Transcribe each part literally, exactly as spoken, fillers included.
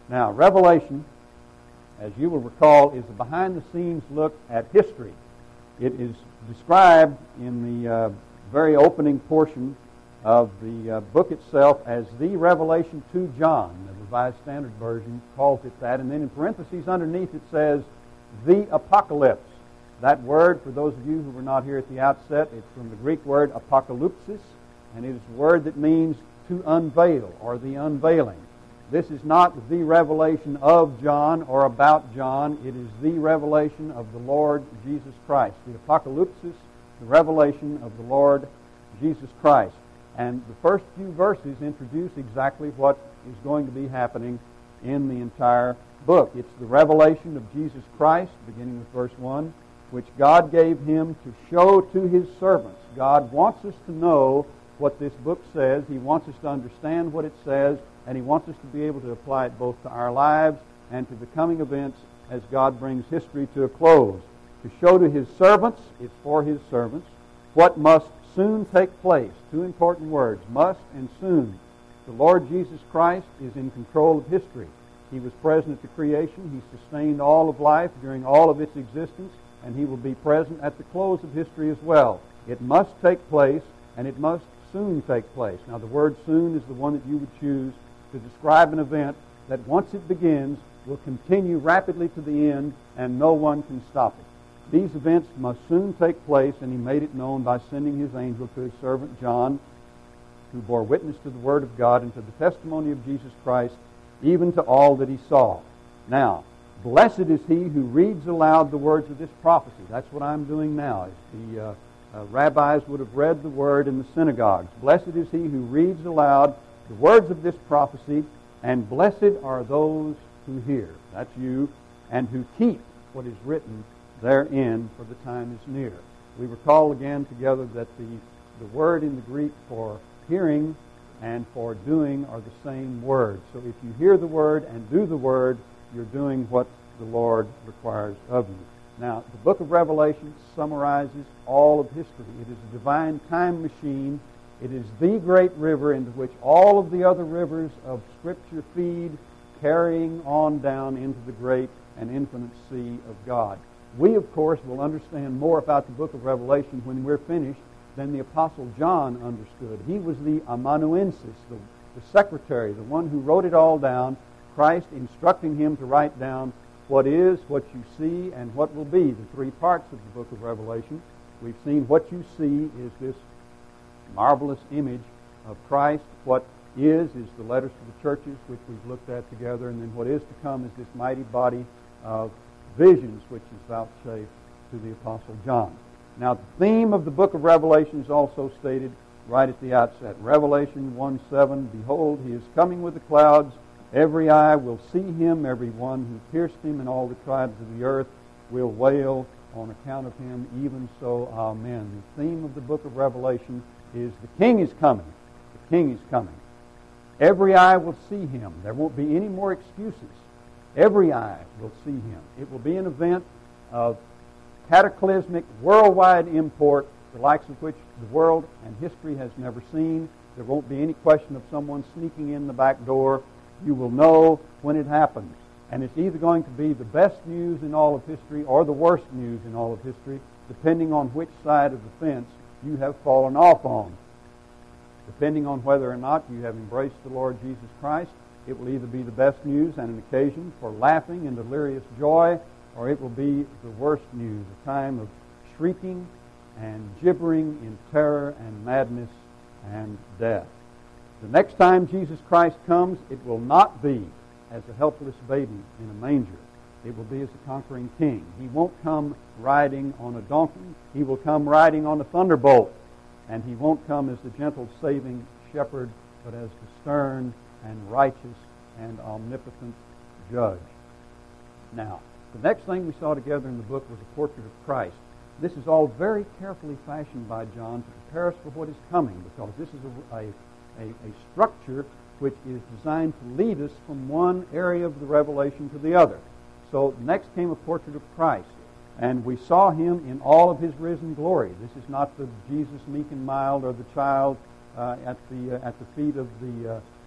Now, Revelation, as you will recall, is a behind-the-scenes look at history. It is described in the uh, very opening portion of the uh, book itself as the Revelation to John. The Revised Standard Version calls it that. And then in parentheses underneath it says, the Apocalypse. That word, for those of you who were not here at the outset, it's from the Greek word apokalypsis, and it is a word that means to unveil or the unveiling. This is not the revelation of John or about John. It is the revelation of the Lord Jesus Christ. The apocalypsis, the revelation of the Lord Jesus Christ. And the first few verses introduce exactly what is going to be happening in the entire book. It's the revelation of Jesus Christ, beginning with verse one, which God gave him to show to his servants. God wants us to know what this book says. He wants us to understand what it says, and he wants us to be able to apply it both to our lives and to the coming events as God brings history to a close. To show to his servants, it's for his servants, what must soon take place. Two important words, must and soon. The Lord Jesus Christ is in control of history. He was present at the creation. He sustained all of life during all of its existence, and he will be present at the close of history as well. It must take place, and it must soon take place. Now, the word soon is the one that you would choose to describe an event that once it begins will continue rapidly to the end, and no one can stop it. These events must soon take place, and he made it known by sending his angel to his servant John, who bore witness to the word of God and to the testimony of Jesus Christ, even to all that he saw. Now, blessed is he who reads aloud the words of this prophecy. That's what I'm doing now. The uh, uh, rabbis would have read the word in the synagogues. Blessed is he who reads aloud the words of this prophecy, and blessed are those who hear. That's you, and who keep what is written therein, for the time is near. We recall again together that the, the word in the Greek for hearing and for doing are the same word. So if you hear the word and do the word, you're doing what the Lord requires of you. Now, the book of Revelation summarizes all of history. It is a divine time machine. It is the great river into which all of the other rivers of Scripture feed, carrying on down into the great and infinite sea of God. We, of course, will understand more about the book of Revelation when we're finished than the Apostle John understood. He was the amanuensis, the, the secretary, the one who wrote it all down, Christ instructing him to write down what is, what you see, and what will be, the three parts of the book of Revelation. We've seen what you see is this marvelous image of Christ. What is, is the letters to the churches, which we've looked at together, and then what is to come is this mighty body of visions, which is vouchsafed to the Apostle John. Now, the theme of the book of Revelation is also stated right at the outset. Revelation one seven, behold, he is coming with the clouds. Every eye will see him. Every one who pierced him, and all the tribes of the earth will wail on account of him. Even so, amen. The theme of the book of Revelation is the King is coming. The King is coming. Every eye will see him. There won't be any more excuses. Every eye will see him. It will be an event of cataclysmic, worldwide import, the likes of which the world and history has never seen. There won't be any question of someone sneaking in the back door. You will know when it happens. And it's either going to be the best news in all of history or the worst news in all of history, depending on which side of the fence you have fallen off on. Depending on whether or not you have embraced the Lord Jesus Christ, it will either be the best news and an occasion for laughing and delirious joy, or it will be the worst news, a time of shrieking and gibbering in terror and madness and death. The next time Jesus Christ comes, it will not be as a helpless baby in a manger. It will be as a conquering king. He won't come riding on a donkey. He will come riding on a thunderbolt. And he won't come as the gentle, saving shepherd, but as the stern and righteous and omnipotent judge. Now, the next thing we saw together in the book was a portrait of Christ. This is all very carefully fashioned by John to prepare us for what is coming, because this is a, a, a, a structure which is designed to lead us from one area of the revelation to the other. So next came a portrait of Christ, and we saw him in all of his risen glory. This is not the Jesus meek and mild or the child uh, at the uh, at the feet of the uh,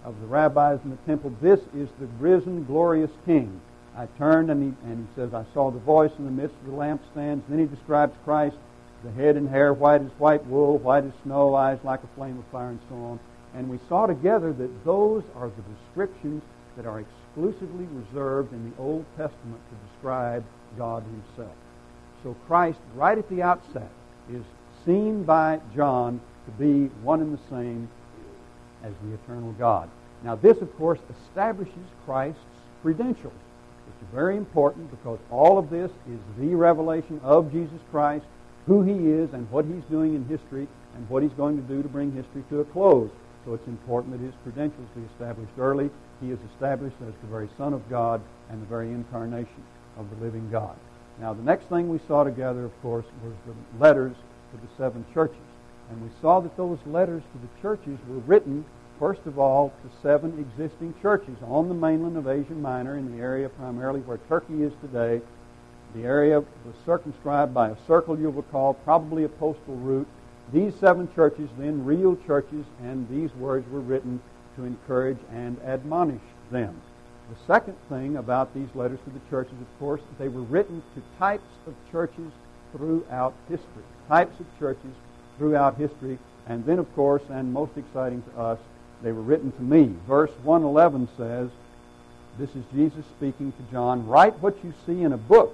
of the rabbis in the temple, "This is the risen, glorious King." I turned, and he, and he says, "I saw the voice in the midst of the lampstands." Then he describes Christ, the head and hair white as white wool, white as snow, eyes like a flame of fire, and so on. And we saw together that those are the descriptions that are exclusively reserved in the Old Testament to describe God himself. So Christ, right at the outset, is seen by John to be one and the same as the eternal God. Now this, of course, establishes Christ's credentials. It's very important because all of this is the revelation of Jesus Christ, who he is and what he's doing in history and what he's going to do to bring history to a close. So it's important that his credentials be established early. He is established as the very Son of God and the very incarnation of the living God. Now the next thing we saw together, of course, was the letters to the seven churches. And we saw that those letters to the churches were written, first of all, to seven existing churches on the mainland of Asia Minor, in the area primarily where Turkey is today. The area was circumscribed by a circle, you'll recall, probably a postal route. These seven churches, then real churches, and these words were written to encourage and admonish them. The second thing about these letters to the churches, of course, they were written to types of churches throughout history. Types of churches throughout history. And then, of course, and most exciting to us, they were written to me. Verse one eleven says, this is Jesus speaking to John, "Write what you see in a book.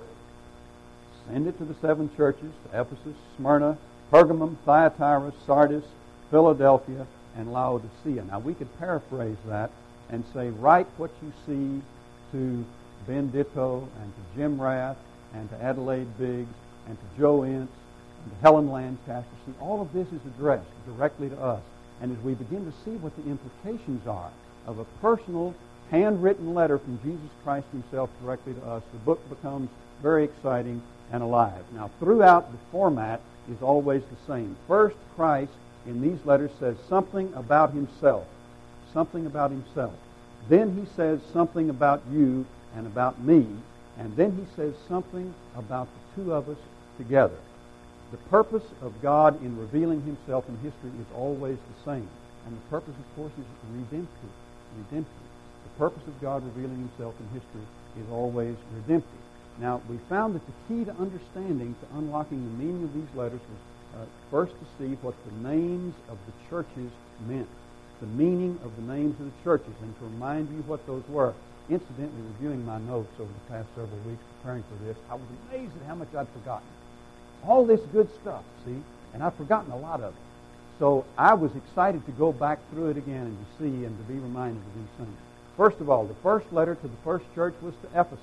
Send it to the seven churches, to Ephesus, Smyrna, Pergamum, Thyatira, Sardis, Philadelphia, and Laodicea." Now we could paraphrase that and say, write what you see to Ben Ditto and to Jim Rath and to Adelaide Biggs and to Joe Ince and to Helen Lancaster. See, all of this is addressed directly to us. And as we begin to see what the implications are of a personal, handwritten letter from Jesus Christ himself directly to us, the book becomes very exciting and alive. Now, throughout, the format is always the same. First, Christ in these letters says something about himself. Something about himself. Then he says something about you and about me. And then he says something about the two of us together. The purpose of God in revealing himself in history is always the same. And the purpose, of course, is redemptive. Redemptive. The purpose of God revealing himself in history is always redemptive. Now, we found that the key to understanding, to unlocking the meaning of these letters was uh, first to see what the names of the churches meant. The meaning of the names of the churches, and to remind you what those were. Incidentally, reviewing my notes over the past several weeks preparing for this, I was amazed at how much I'd forgotten. All this good stuff, see? And I've forgotten a lot of it. So I was excited to go back through it again and to see and to be reminded of these things. First of all, the first letter to the first church was to Ephesus.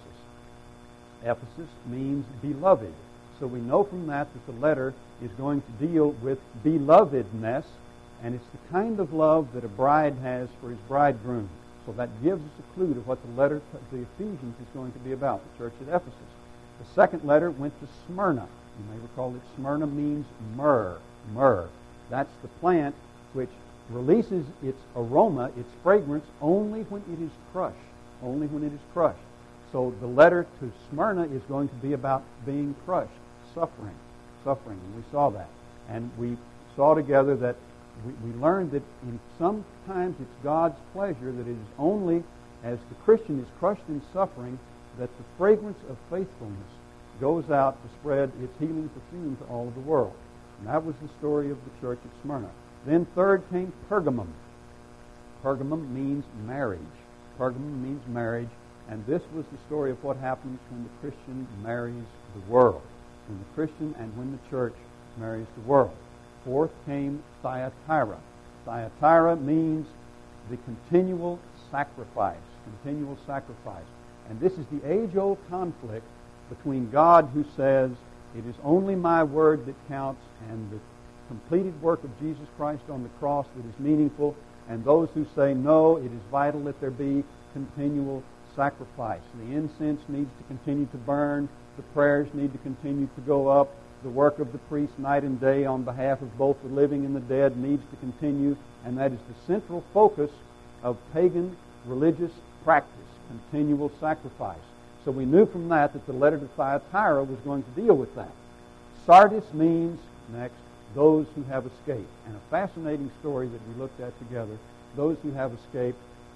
Ephesus means beloved. So we know from that that the letter is going to deal with belovedness, and it's the kind of love that a bride has for his bridegroom. So that gives us a clue to what the letter to the Ephesians is going to be about, the church at Ephesus. The second letter went to Smyrna. You may recall that Smyrna means myrrh. Myrrh. That's the plant which releases its aroma, its fragrance, only when it is crushed. Only when it is crushed. So the letter to Smyrna is going to be about being crushed, suffering, suffering, and we saw that. And we saw together that we, we learned that in sometimes it's God's pleasure that it is only as the Christian is crushed in suffering that the fragrance of faithfulness goes out to spread its healing perfume to all of the world. And that was the story of the church at Smyrna. Then third came Pergamum. Pergamum means marriage. Pergamum means marriage. And this was the story of what happens when the Christian marries the world. When the Christian and when the church marries the world. Fourth came Thyatira. Thyatira means the continual sacrifice. Continual sacrifice. And this is the age-old conflict between God who says, it is only my word that counts, and the completed work of Jesus Christ on the cross that is meaningful, and those who say, no, it is vital that there be continual sacrifice. The incense needs to continue to burn. The prayers need to continue to go up. The work of the priest night and day on behalf of both the living and the dead needs to continue, and that is the central focus of pagan religious practice, continual sacrifice. So we knew from that that the letter to Thyatira was going to deal with that. Sardis means, next, those who have escaped. And a fascinating story that we looked at together, those who have escaped.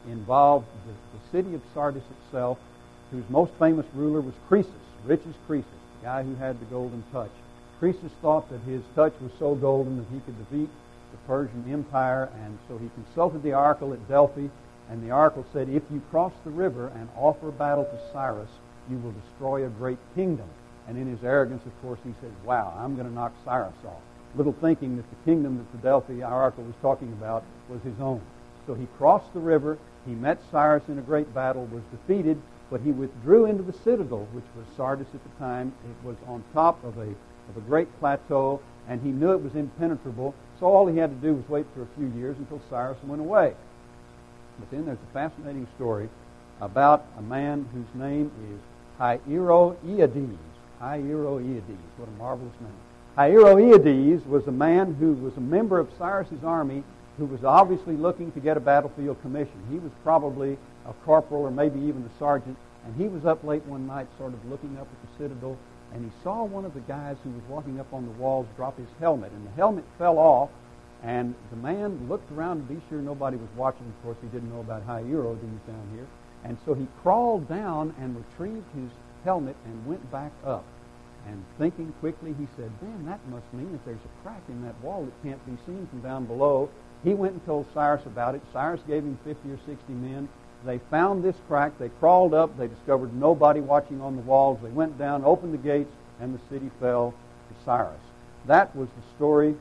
involved the, the city of Sardis itself, whose most famous ruler was Croesus, rich as Croesus, the guy who had the golden touch. Croesus thought that his touch was so golden that he could defeat the Persian Empire, and so he consulted the oracle at Delphi, and the oracle said, if you cross the river and offer battle to Cyrus, you will destroy a great kingdom. And in his arrogance, of course, he said, wow, I'm going to knock Cyrus off. Little thinking that the kingdom that the Delphi oracle was talking about was his own. So he crossed the river, he met Cyrus in a great battle, was defeated, but he withdrew into the citadel, which was Sardis at the time. It was on top of a, of a great plateau, and he knew it was impenetrable, so all he had to do was wait for a few years until Cyrus went away. But then there's a fascinating story about a man whose name is Hieroeades. Hieroeades, what a marvelous name. Hieroeades was a man who was a member of Cyrus's army who was obviously looking to get a battlefield commission. He was probably a corporal or maybe even a sergeant, and he was up late one night sort of looking up at the citadel, and he saw one of the guys who was walking up on the walls drop his helmet, and the helmet fell off, and the man looked around to be sure nobody was watching. Of course, he didn't know about Hieroeades down here, and so he crawled down and retrieved his helmet and went back up. And thinking quickly, he said, man, that must mean that there's a crack in that wall that can't be seen from down below. He went and told Cyrus about it. Cyrus gave him fifty or sixty men. They found this crack. They crawled up. They discovered nobody watching on the walls. They went down, opened the gates, and the city fell to Cyrus. That was the story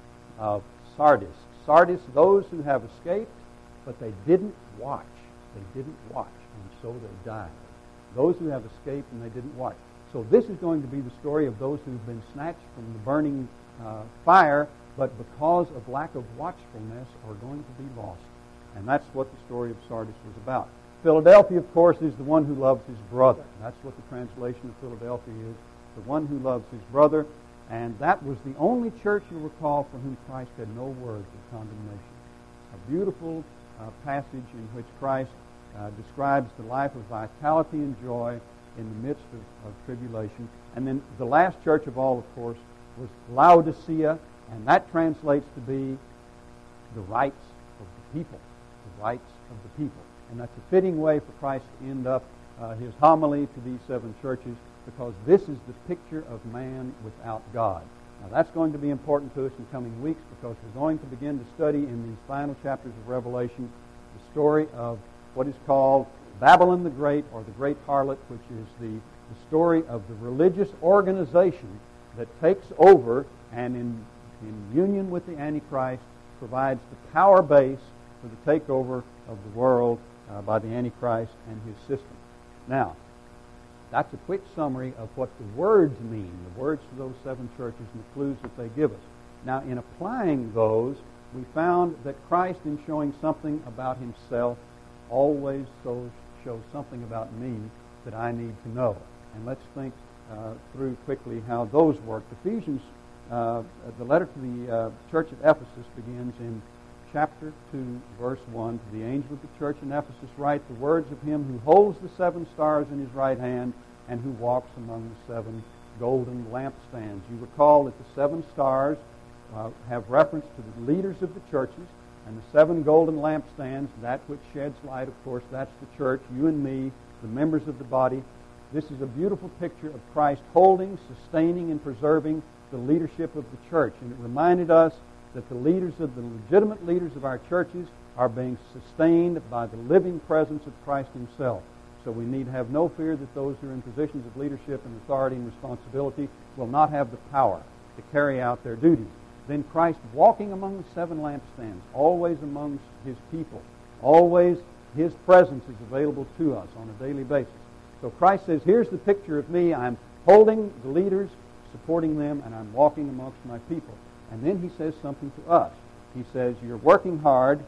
of Sardis. Sardis, those who have escaped, but they didn't watch. They didn't watch, and so they died. Those who have escaped and they didn't watch. So this is going to be the story of those who've been snatched from the burning uh, fire, but because of lack of watchfulness are going to be lost. And that's what the story of Sardis was about. Philadelphia, of course, is the one who loves his brother. That's what the translation of Philadelphia is, the one who loves his brother. And that was the only church, you'll recall, for whom Christ had no words of condemnation. A beautiful uh, passage in which Christ uh, describes the life of vitality and joy in the midst of, of tribulation. And then the last church of all, of course, was Laodicea, and that translates to be the rights of the people, the rights of the people. And that's a fitting way for Christ to end up uh, his homily to these seven churches, because this is the picture of man without God. Now that's going to be important to us in coming weeks, because we're going to begin to study in these final chapters of Revelation the story of what is called Babylon the Great, or the Great Harlot, which is the, the story of the religious organization that takes over and in, in union with the Antichrist provides the power base for the takeover of the world uh, by the Antichrist and his system. Now, that's a quick summary of what the words mean, the words to those seven churches and the clues that they give us. Now, in applying those, we found that Christ, in showing something about himself, always shows, shows something about me that I need to know. And let's think uh, through quickly how those work. Ephesians, uh, the letter to the uh, church at Ephesus begins in chapter two, verse one. To the angel of the church in Ephesus write the words of him who holds the seven stars in his right hand and who walks among the seven golden lampstands. You recall that the seven stars uh, have reference to the leaders of the churches, and the seven golden lampstands, that which sheds light, of course, that's the church, you and me, the members of the body. This is a beautiful picture of Christ holding, sustaining, and preserving the leadership of the church. And it reminded us that the leaders of the legitimate leaders of our churches are being sustained by the living presence of Christ himself. So we need have no fear that those who are in positions of leadership and authority and responsibility will not have the power to carry out their duties. Then Christ walking among the seven lampstands, always amongst his people. Always his presence is available to us on a daily basis. So Christ says, here's the picture of me. I'm holding the leaders, supporting them, and I'm walking amongst my people. And then he says something to us. He says, you're working hard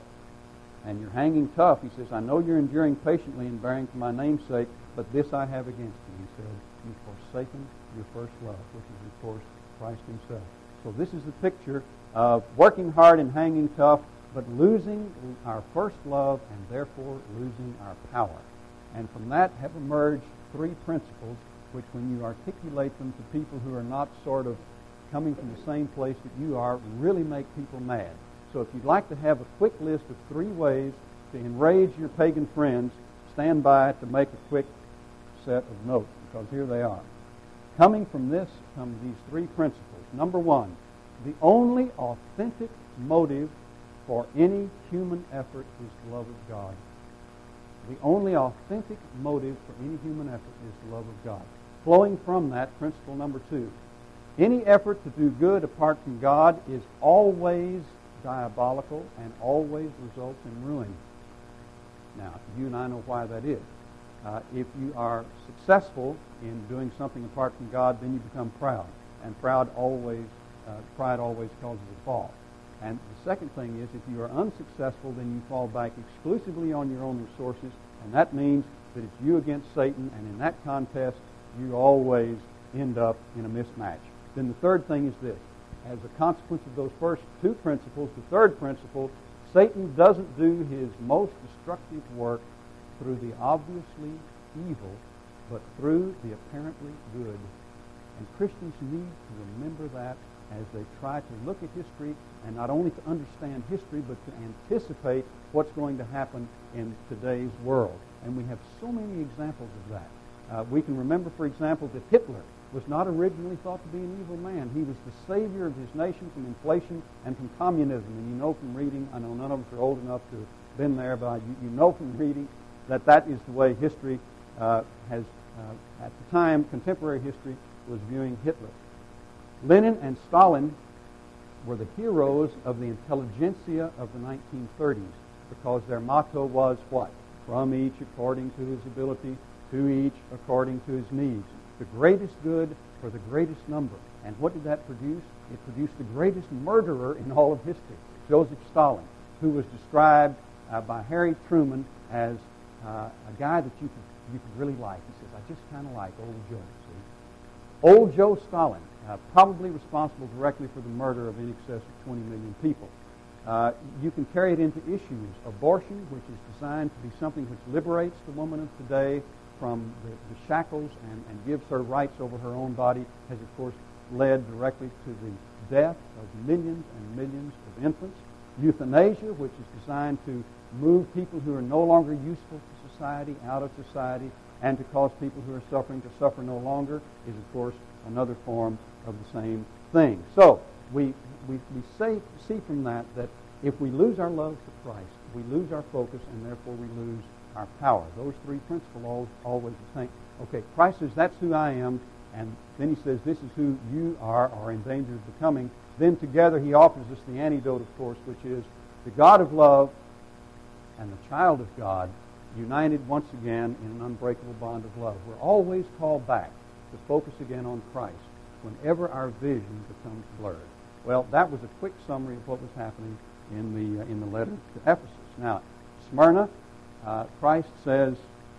and you're hanging tough. He says, I know you're enduring patiently and bearing for my name's sake, but this I have against you. He said, you've forsaken your first love, which is, of course, Christ himself. So this is the picture of working hard and hanging tough, but losing our first love and therefore losing our power. And from that have emerged three principles which, when you articulate them to people who are not sort of coming from the same place that you are, really make people mad. So if you'd like to have a quick list of three ways to enrage your pagan friends, stand by to make a quick set of notes, because here they are. Coming from this come these three principles. Number one, the only authentic motive for any human effort is the love of God. The only authentic motive for any human effort is the love of God. Flowing from that, principle number two, any effort to do good apart from God is always diabolical and always results in ruin. Now, you and I know why that is. Uh, if you are successful in doing something apart from God, then you become proud. And proud always, uh, pride always causes a fall. And the second thing is, if you are unsuccessful, then you fall back exclusively on your own resources, and that means that it's you against Satan, and in that contest, you always end up in a mismatch. Then the third thing is this. As a consequence of those first two principles, the third principle, Satan doesn't do his most destructive work through the obviously evil, but through the apparently good. And Christians need to remember that as they try to look at history, and not only to understand history, but to anticipate what's going to happen in today's world. And we have so many examples of that. Uh, we can remember, for example, that Hitler was not originally thought to be an evil man. He was the savior of his nation from inflation and from communism. And you know from reading, I know none of us are old enough to have been there, but you, you know from reading that that is the way history uh, has, uh, at the time, contemporary history was viewing Hitler. Lenin and Stalin were the heroes of the intelligentsia of the nineteen thirties because their motto was what? From each according to his ability, to each according to his needs. The greatest good for the greatest number. And what did that produce? It produced the greatest murderer in all of history, Joseph Stalin, who was described uh, by Harry Truman as uh, a guy that you could, you could really like. He says, I just kind of like old Joe. See? Old Joe Stalin, uh, probably responsible directly for the murder of in excess of twenty million people. Uh, you can carry it into issues. Abortion, which is designed to be something which liberates the woman of today from the, the shackles and, and gives her rights over her own body, has of course led directly to the death of millions and millions of infants. Euthanasia, which is designed to move people who are no longer useful to society out of society and to cause people who are suffering to suffer no longer, is of course another form of the same thing. So we we, we say, see from that that if we lose our love for Christ, we lose our focus, and therefore we lose our power. Those three principles always think, okay, Christ says that's who I am, and then he says this is who you are or in danger of becoming. Then together he offers us the antidote, of course, which is the God of love and the child of God united once again in an unbreakable bond of love. We're always called back to focus again on Christ whenever our vision becomes blurred. Well, that was a quick summary of what was happening in the uh, in the letter to Ephesus. Now, Smyrna, uh, Christ says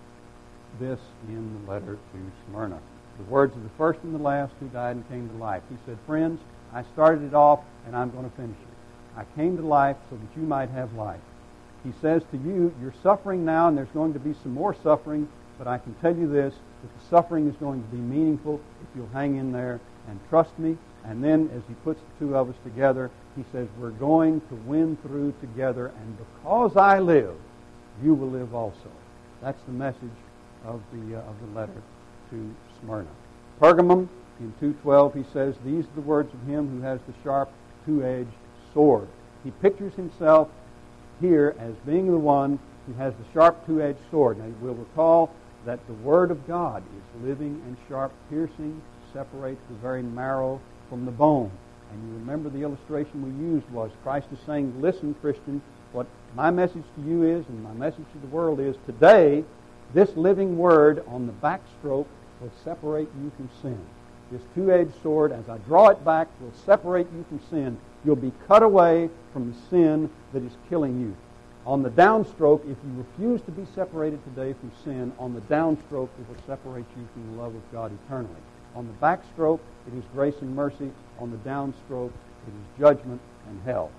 this in the letter to Smyrna. The words of the first and the last who died and came to life. He said, friends, I started it off and I'm going to finish it. I came to life so that you might have life. He says to you, you're suffering now and there's going to be some more suffering, but I can tell you this, that the suffering is going to be meaningful if you'll hang in there and trust me. And then as he puts the two of us together, he says, we're going to win through together, and because I live, you will live also. That's the message of the, uh, of the letter to Smyrna. Pergamum, in two twelve, he says, these are the words of him who has the sharp, two-edged sword. He pictures himself here as being the one who has the sharp, two-edged sword. Now, we'll recall that the Word of God is living and sharp, piercing, separates the very marrow from the bone. And you remember the illustration we used was Christ is saying, listen, Christian, what my message to you is and my message to the world is, today, this living Word on the backstroke will separate you from sin. This two-edged sword, as I draw it back, will separate you from sin. You'll be cut away from the sin that is killing you. On the downstroke, if you refuse to be separated today from sin, on the downstroke, it will separate you from the love of God eternally. On the backstroke, it is grace and mercy. On the downstroke, it is judgment and hell.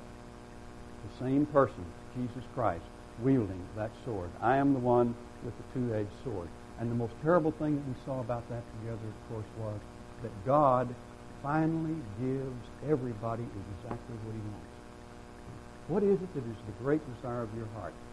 The same person, Jesus Christ, wielding that sword. I am the one with the two-edged sword. And the most terrible thing that we saw about that together, of course, was that God finally gives everybody exactly what he wants. What is it that is the great desire of your heart?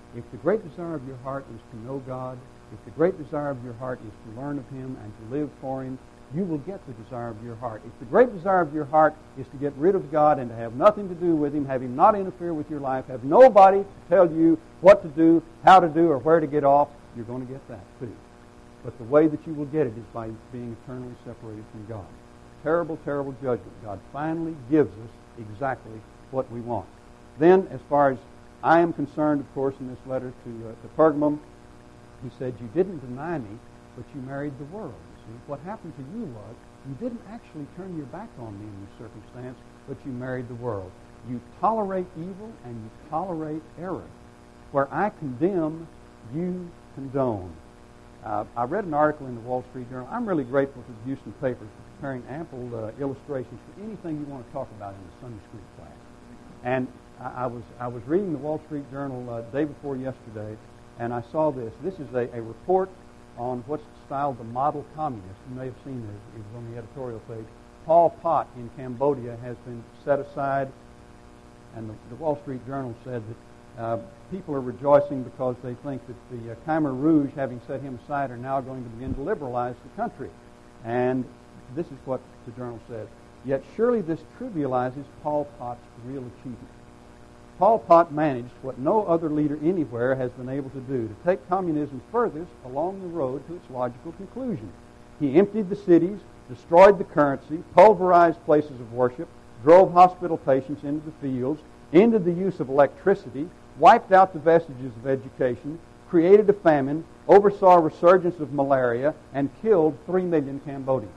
If the great desire of your heart is to know God, if the great desire of your heart is to learn of Him and to live for Him, you will get the desire of your heart. If the great desire of your heart is to get rid of God and to have nothing to do with Him, have Him not interfere with your life, have nobody to tell you what to do, how to do, or where to get off, you're going to get that too. But the way that you will get it is by being eternally separated from God. Terrible, terrible judgment. God finally gives us exactly what we want. Then, as far as I am concerned, of course, in this letter to, uh, to Pergamum, he said, you didn't deny me, but you married the world. You see, what happened to you was you didn't actually turn your back on me in this circumstance, but you married the world. You tolerate evil and you tolerate error. Where I condemn, you condone. Uh, I read an article in the Wall Street Journal. I'm really grateful to the Houston papers for preparing ample uh, illustrations for anything you want to talk about in the Sunday school class. And I, I was I was reading the Wall Street Journal uh, day before yesterday, and I saw this. This is a, a report on what's styled the model communist. You may have seen this. It was on the editorial page. Pol Pot in Cambodia has been set aside, and the, the Wall Street Journal said that Uh, people are rejoicing because they think that the uh, Khmer Rouge, having set him aside, are now going to begin to liberalize the country. And this is what the journal says. Yet surely this trivializes Pol Pot's real achievement. Pol Pot managed what no other leader anywhere has been able to do, to take communism furthest along the road to its logical conclusion. He emptied the cities, destroyed the currency, pulverized places of worship, drove hospital patients into the fields, ended the use of electricity, wiped out the vestiges of education, created a famine, oversaw a resurgence of malaria, and killed three million Cambodians.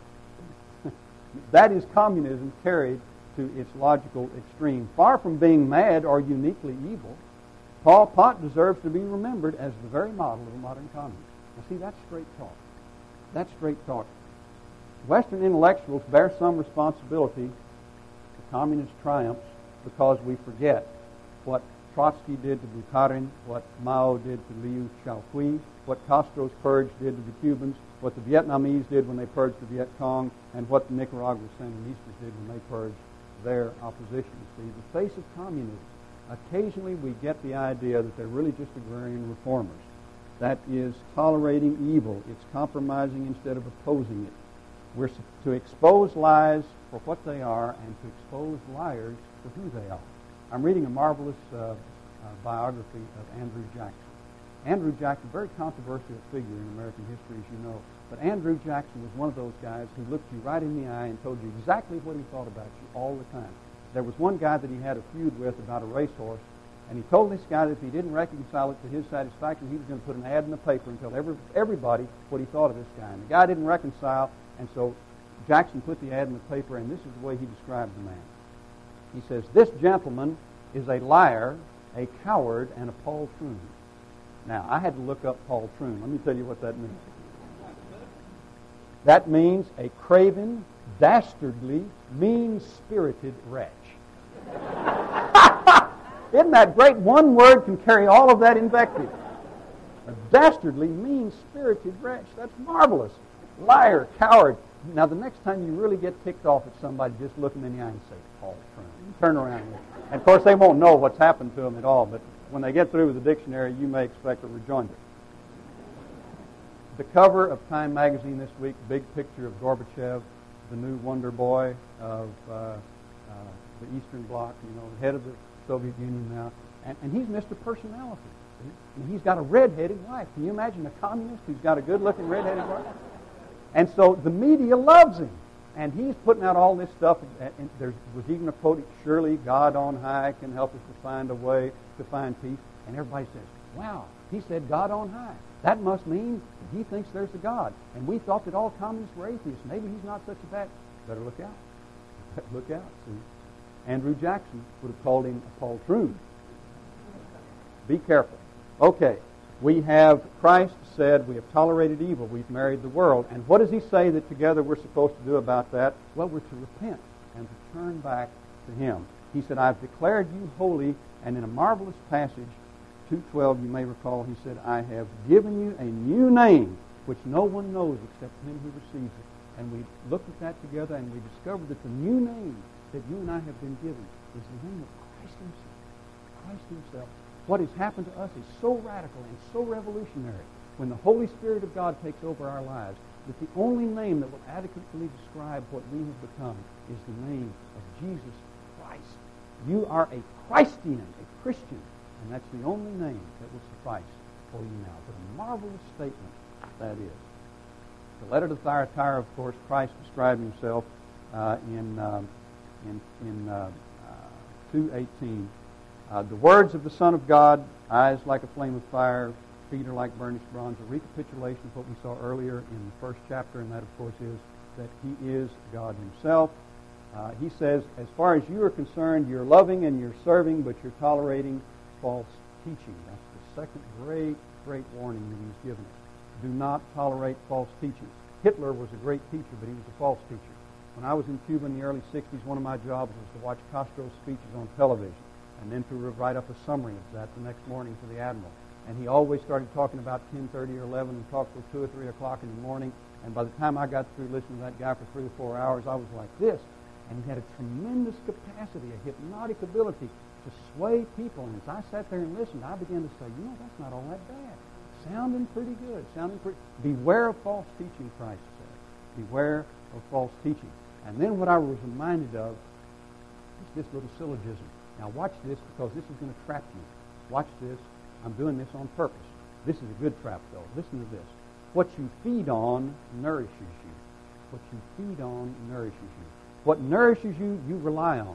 That is communism carried to its logical extreme. Far from being mad or uniquely evil, Pol Pot deserves to be remembered as the very model of a modern communist. Now see, that's straight talk. That's straight talk. Western intellectuals bear some responsibility for communist triumphs because we forget what Trotsky did to Bukharin, what Mao did to Liu Shaohui, what Castro's purge did to the Cubans, what the Vietnamese did when they purged the Viet Cong, and what the Nicaragua Sandinistas did when they purged their opposition. See, the face of communism, occasionally we get the idea that they're really just agrarian reformers. That is tolerating evil. It's compromising instead of opposing it. We're to expose lies for what they are and to expose liars for who they are. I'm reading a marvelous uh, uh, biography of Andrew Jackson. Andrew Jackson, a very controversial figure in American history, as you know, but Andrew Jackson was one of those guys who looked you right in the eye and told you exactly what he thought about you all the time. There was one guy that he had a feud with about a racehorse, and he told this guy that if he didn't reconcile it to his satisfaction, he was going to put an ad in the paper and tell every, everybody what he thought of this guy. And the guy didn't reconcile, and so Jackson put the ad in the paper, and this is the way he described the man. He says, "This gentleman is a liar, a coward, and a poltroon." Now, I had to look up poltroon. Let me tell you what that means. That means a craven, dastardly, mean-spirited wretch. Isn't that great? One word can carry all of that invective. A dastardly, mean-spirited wretch. That's marvelous. Liar, coward. Now, the next time you really get ticked off at somebody, just look them in the eye and say, poltroon. Turn around. And, of course, they won't know what's happened to them at all, but when they get through with the dictionary, you may expect a rejoinder. The cover of Time magazine this week, big picture of Gorbachev, the new wonder boy of uh, uh, the Eastern Bloc, you know, head of the Soviet Union now. And, and he's Mister Personality. See? And he's got a red-headed wife. Can you imagine a communist who's got a good-looking red-headed wife? And so the media loves him. And he's putting out all this stuff. And there was even a quote, "Surely God on high can help us to find a way to find peace." And everybody says, "Wow, he said God on high. That must mean that he thinks there's a God. And we thought that all communists were atheists. Maybe he's not such a bad..." Better look out. Look out, see. Andrew Jackson would have called him a poltroon. Be careful. Okay, we have, Christ said, we have tolerated evil, we've married the world. And what does he say that together we're supposed to do about that? Well, we're to repent and to turn back to him. He said, "I've declared you holy," and in a marvelous passage, two twelve, you may recall, he said, "I have given you a new name, which no one knows except him who receives it." And we looked at that together, and we discovered that the new name that you and I have been given is the name of Christ himself. Christ himself. What has happened to us is so radical and so revolutionary when the Holy Spirit of God takes over our lives that the only name that will adequately describe what we have become is the name of Jesus Christ. You are a Christian, a Christian, and that's the only name that will suffice for you now. What a marvelous statement that is. The letter to Thyatira, of course, Christ described himself uh, in, um, in, in uh, uh, two eighteen. Uh, the words of the Son of God, eyes like a flame of fire, feet are like burnished bronze, a recapitulation of what we saw earlier in the first chapter, and that, of course, is that he is God himself. Uh, he says, as far as you are concerned, you're loving and you're serving, but you're tolerating false teaching. That's the second great, great warning that he's given us. Do not tolerate false teaching. Hitler was a great teacher, but he was a false teacher. When I was in Cuba in the early sixties, one of my jobs was to watch Castro's speeches on television and then to write up a summary of that the next morning for the Admiral. And he always started talking about ten thirty or eleven and talked till two or three o'clock in the morning. And by the time I got through listening to that guy for three or four hours, I was like this. And he had a tremendous capacity, a hypnotic ability to sway people. And as I sat there and listened, I began to say, you know, that's not all that bad. Sounding pretty good. Sounding pretty. Beware of false teaching, Christ said. Beware of false teaching. And then what I was reminded of is this little syllogism. Now watch this, because this is going to trap you. Watch this. I'm doing this on purpose. This is a good trap, though. Listen to this. What you feed on nourishes you. What you feed on nourishes you. What nourishes you, you rely on.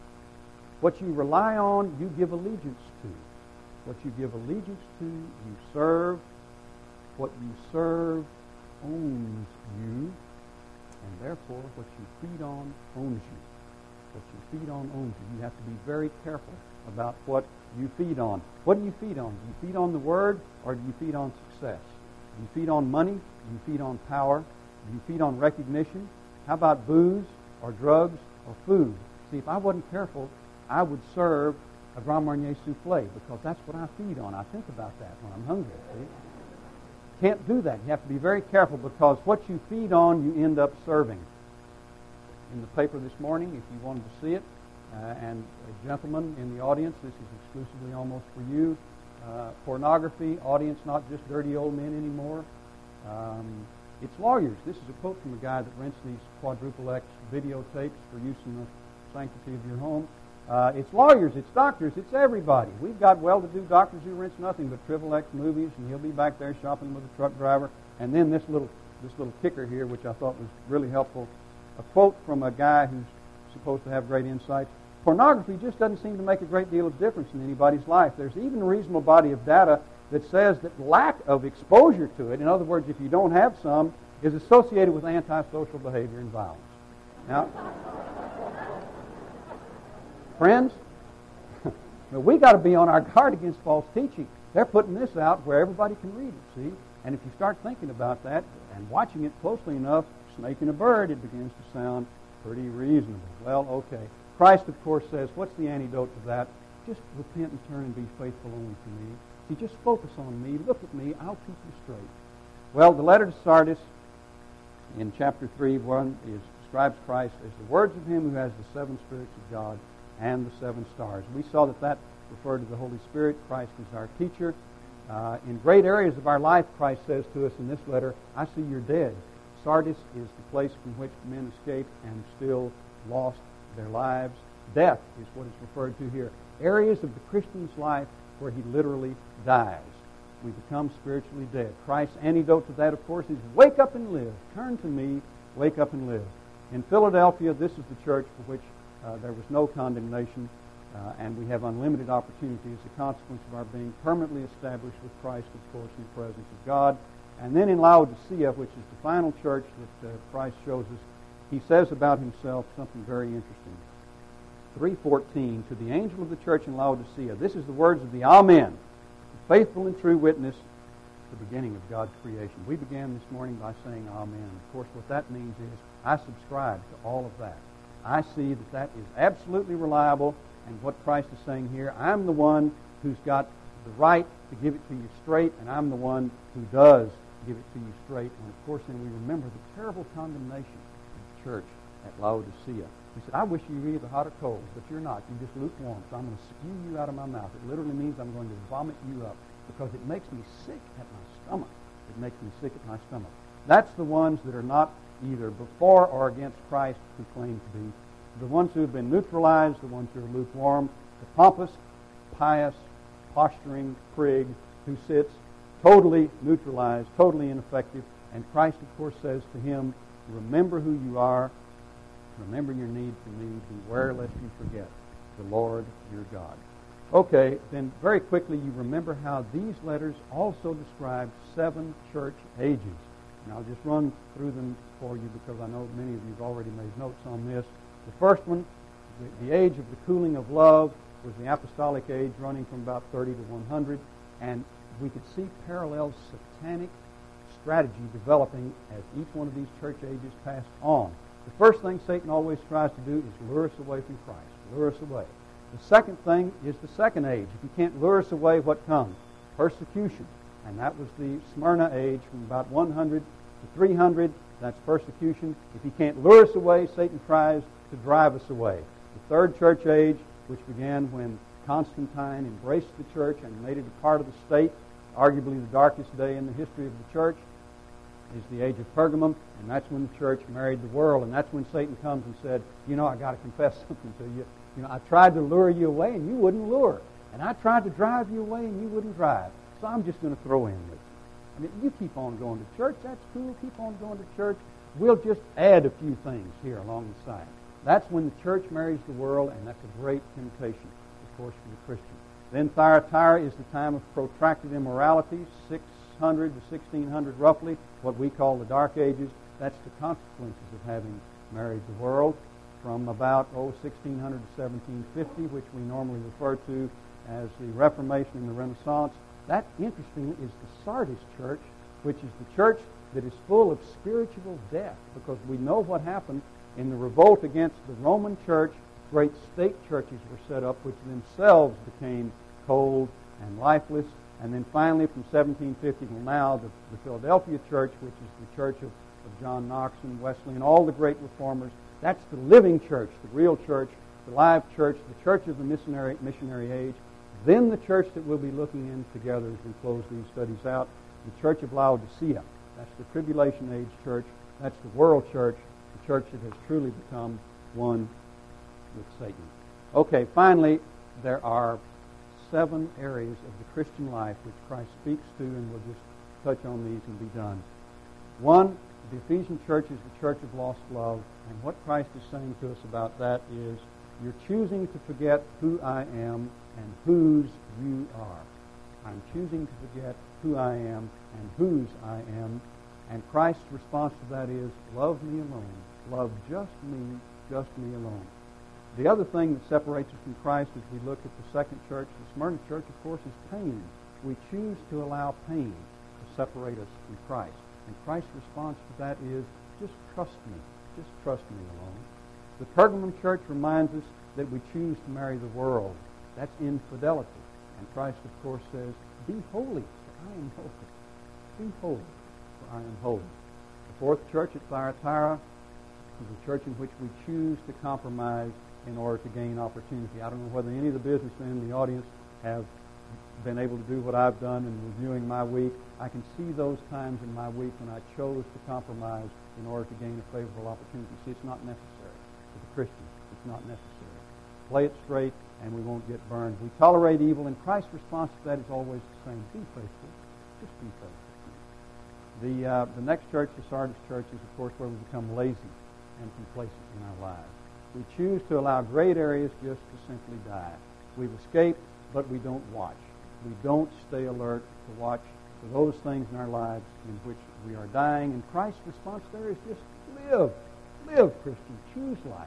What you rely on, you give allegiance to. What you give allegiance to, you serve. What you serve owns you. And therefore, what you feed on owns you. What you feed on owns you. You have to be very careful about what you feed on. What do you feed on? Do you feed on the Word, or do you feed on success? Do you feed on money? Do you feed on power? Do you feed on recognition? How about booze or drugs or food? See, if I wasn't careful, I would serve a Grand Marnier souffle, because that's what I feed on. I think about that when I'm hungry. See? Can't do that. You have to be very careful, because what you feed on, you end up serving. In the paper this morning, if you wanted to see it, uh, and a gentleman in the audience, this is exclusively almost for you, uh, pornography, audience, not just dirty old men anymore. Um, it's lawyers. This is a quote from a guy that rents these quadruple X videotapes for use in the sanctity of your home. Uh, it's lawyers, it's doctors, it's everybody. We've got well-to-do doctors who rents nothing but triple X movies, and he'll be back there shopping with a truck driver. And then this little this little kicker here, which I thought was really helpful, a quote from a guy who's supposed to have great insight. Pornography just doesn't seem to make a great deal of difference in anybody's life. There's even a reasonable body of data that says that lack of exposure to it, in other words, if you don't have some, is associated with antisocial behavior and violence. Now, friends, we got to be on our guard against false teaching. They're putting this out where everybody can read it, see? And if you start thinking about that and watching it closely enough, snake and a bird, it begins to sound pretty reasonable. Well, okay. Christ, of course, says, what's the antidote to that? Just repent and turn and be faithful only to me. See, just focus on me. Look at me. I'll keep you straight. Well, the letter to Sardis in chapter three, one is describes Christ as the words of him who has the seven spirits of God and the seven stars. We saw that that referred to the Holy Spirit. Christ is our teacher. Uh, in great areas of our life, Christ says to us in this letter, I see you're dead. Sardis is the place from which men escape and still lost their lives. Death is what is referred to here. Areas of the Christian's life where he literally dies. We become spiritually dead. Christ's antidote to that, of course, is wake up and live. Turn to me, wake up and live. In Philadelphia, this is the church for which uh, there was no condemnation, uh, and we have unlimited opportunity as a consequence of our being permanently established with Christ, of course, in the presence of God. And then in Laodicea, which is the final church that uh, Christ shows us, he says about himself something very interesting. three fourteen, to the angel of the church in Laodicea, this is the words of the Amen, the faithful and true witness, the beginning of God's creation. We began this morning by saying Amen. Of course, what that means is I subscribe to all of that. I see that that is absolutely reliable, and what Christ is saying here, I'm the one who's got the right to give it to you straight, and I'm the one who does give it to you straight. And of course, then we remember the terrible condemnation of the church at Laodicea. He said, I wish you were either hot or cold, but you're not. You're just lukewarm, so I'm going to spew you out of my mouth. It literally means I'm going to vomit you up because it makes me sick at my stomach. It makes me sick at my stomach. That's the ones that are not either before or against Christ who claim to be. The ones who have been neutralized, the ones who are lukewarm, the pompous, pious, posturing prig who sits totally neutralized, totally ineffective. And Christ, of course, says to him, remember who you are. Remember your need for me. Beware lest you forget the Lord your God. Okay, then very quickly you remember how these letters also describe seven church ages. And I'll just run through them for you because I know many of you have already made notes on this. The first one, the, the age of the cooling of love, was the apostolic age running from about thirty to one hundred. And we could see parallel satanic strategy developing as each one of these church ages passed on. The first thing Satan always tries to do is lure us away from Christ, lure us away. The second thing is the second age. If you can't lure us away, what comes? Persecution. And that was the Smyrna age from about one hundred to three hundred. That's persecution. If he can't lure us away, Satan tries to drive us away. The third church age, which began when Constantine embraced the church and made it a part of the state, arguably the darkest day in the history of the church, is the age of Pergamum, and that's when the church married the world, and that's when Satan comes and said, you know, I got to confess something to you. You know, I tried to lure you away, and you wouldn't lure. And I tried to drive you away, and you wouldn't drive. So I'm just going to throw in with you. I mean, you keep on going to church. That's cool. Keep on going to church. We'll just add a few things here along the side. That's when the church marries the world, and that's a great temptation, of course, for the Christian. Then Thyatira is the time of protracted immorality, six hundred to sixteen hundred roughly, what we call the Dark Ages. That's the consequences of having married the world from about, oh, sixteen hundred to seventeen fifty, which we normally refer to as the Reformation and the Renaissance. That, interestingly, is the Sardis church, which is the church that is full of spiritual death, because we know what happened in the revolt against the Roman church. Great state churches were set up, which themselves became cold and lifeless. And then finally, from seventeen fifty till now, the, the Philadelphia church, which is the church of, of John Knox and Wesley and all the great reformers, that's the living church, the real church, the live church, the church of the missionary, missionary age. Then the church that we'll be looking in together as we close these studies out, the church of Laodicea. That's the tribulation age church. That's the world church, the church that has truly become one with Satan. Okay, finally, there are seven areas of the Christian life which Christ speaks to, and we'll just touch on these and be done. One, the Ephesian church is the church of lost love, and what Christ is saying to us about that is, you're choosing to forget who I am and whose you are. I'm choosing to forget who I am and whose I am, and Christ's response to that is, love me alone. Love just me, just me alone. The other thing that separates us from Christ as we look at the second church, the Smyrna church, of course, is pain. We choose to allow pain to separate us from Christ. And Christ's response to that is, just trust me. Just trust me alone. The Pergamum church reminds us that we choose to marry the world. That's infidelity. And Christ, of course, says, be holy, for I am holy. Be holy, for I am holy. The fourth church at Thyatira is a church in which we choose to compromise in order to gain opportunity. I don't know whether any of the businessmen in the audience have been able to do what I've done in reviewing my week. I can see those times in my week when I chose to compromise in order to gain a favorable opportunity. See, it's not necessary for the Christian. It's not necessary. Play it straight and we won't get burned. We tolerate evil, and Christ's response to that is always the same. Be faithful. Just be faithful. The, uh, the next church, the Sardis church, is, of course, where we become lazy and complacent in our lives. We choose to allow great areas just to simply die. We've escaped, but we don't watch. We don't stay alert to watch for those things in our lives in which we are dying. And Christ's response there is just live. Live, Christian. Choose life.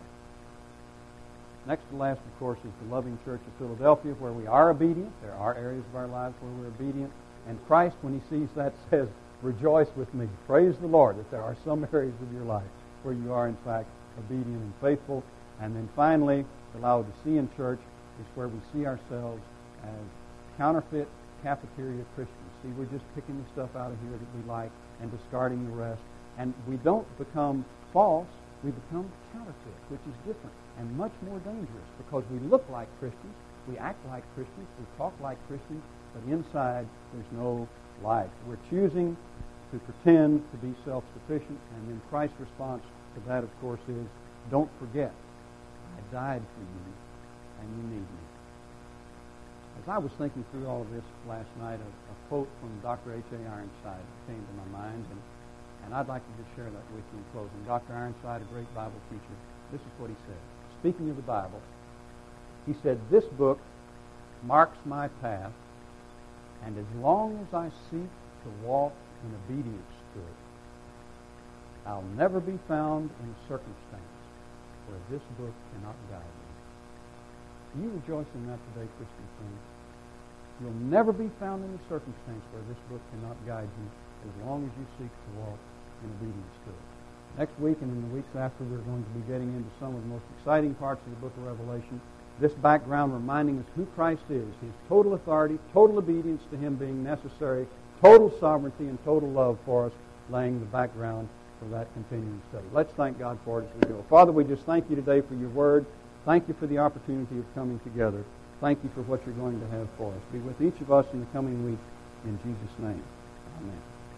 Next to last, of course, is the loving church of Philadelphia, where we are obedient. There are areas of our lives where we're obedient. And Christ, when he sees that, says, rejoice with me. Praise the Lord that there are some areas of your life where you are, in fact, obedient and faithful. And then finally, the Laodicean church is where we see ourselves as counterfeit cafeteria Christians. See, we're just picking the stuff out of here that we like and discarding the rest. And we don't become false. we become counterfeit, which is different and much more dangerous because we look like Christians, we act like Christians, we talk like Christians, but inside there's no life. We're choosing to pretend to be self-sufficient, and then Christ's response to that, of course, is, don't forget, I died for you, and you need me. As I was thinking through all of this last night, a, a quote from Doctor H A Ironside came to my mind, and, and I'd like to just share that with you in closing. Doctor Ironside, a great Bible teacher, this is what he said. Speaking of the Bible, he said, this book marks my path, and as long as I seek to walk in obedience to it, I'll never be found in a circumstance where this book cannot guide me. Do you rejoice in that today, Christian friends? You'll never be found in a circumstance where this book cannot guide you as long as you seek to walk in obedience to it. Next week and in the weeks after, we're going to be getting into some of the most exciting parts of the book of Revelation. This background reminding us who Christ is, his total authority, total obedience to him being necessary, total sovereignty, and total love for us, laying the background for that continuing study. Let's thank God for it as we go. Father, we just thank you today for your word. Thank you for the opportunity of coming together. Thank you for what you're going to have for us. Be with each of us in the coming week. In Jesus' name, amen.